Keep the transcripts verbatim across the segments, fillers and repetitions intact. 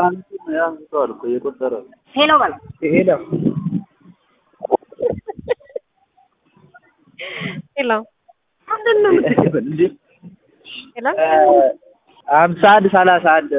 ያን ሰው እኮ የቆጠረ ሄሎ በል ሄሎ ሄሎ ምንድነው የምትልበል እንዴ? ሄሎ አምሳ አንድ ሰላሳ አንድ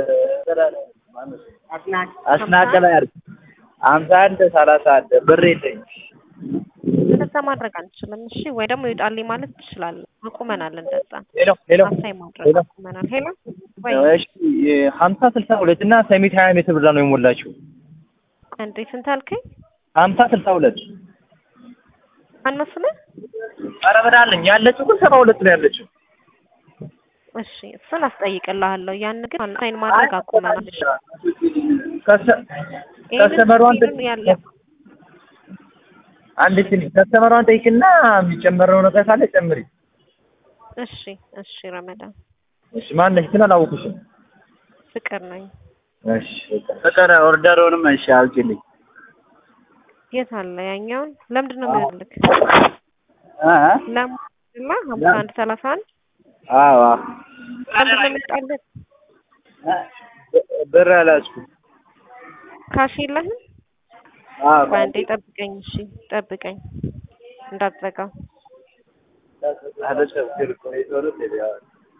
አስናቅ አስናቀ ላይ አድርግ አምሳ አንድ ሰላሳ አንድ ብር የለኝም። እንደዛ ማድረግ አንችልም። እሺ ወይ ደግሞ ይውጣልኝ ማለት ትችላለህ። አቁመናል እንደዛ። ሄሎ ሄሎ አሳይ ማድረግ አቁመናል። ሄሎ ወይ እሺ ሀምሳ ስልሳ ሁለት እና ሰሚት ሀያ ሜትር ብር ነው የሞላችው። እንዴ ስንት አልከኝ? ሀምሳ ስልሳ ሁለት አነስነ ኧረ በዳለኝ ያለችው ግን ሰባ ሁለት ነው ያለችው። እሺ እሱን አስጠይቅልሃለሁ። ያን ግን ሳይን ማድረግ አቁመናል። ከሰ ከሰመሯን ያለ አንድ ትንሽ ከሰመሯን ጠይቅና የሚጨመረው ነገር ካለ ጨምሪ። እሺ እሺ ረመዳን እሺ ማን ነሽ ግን አላወኩሽም። ፍቅር ነኝ። እሺ ፍቅር ኦርደሩንም እሺ አውጪልኝ። የት አለ ያኛውን? ለምንድን ነው የሚልክ? አ አ ለማ ሀምሳ አንድ ሰላሳ አንድ አዎ ለምንድን ነው የሚጣልህ? ብር አላስኩም። ካሽ የለህም? አዎ ባንዴ ጠብቀኝ። እሺ ጠብቀኝ እንዳትዘጋው። አደረሰው እኮ ይዞር ነው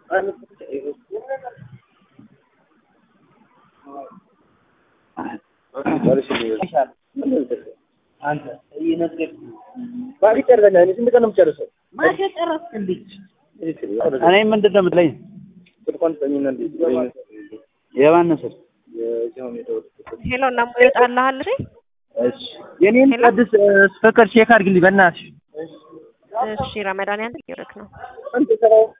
አንተ ይነገር ባሪ ተርበና እኔ ስንት ቀን ነው የምጨርሰው? ማሽ ጨረስክልኝ? እኔ ምንድን ነው የምትለኝ? ስልኳን ጠኝና እንዴ የማን ስልክ? ሄሎ እና ይወጣልሃል እሺ? እሺ የኔን ቅድስ ፍቅር ቼክ አድርግልኝ በእናትሽ። እሺ ረመዳን ያንተ ይርክ ነው። አንተ ሰራው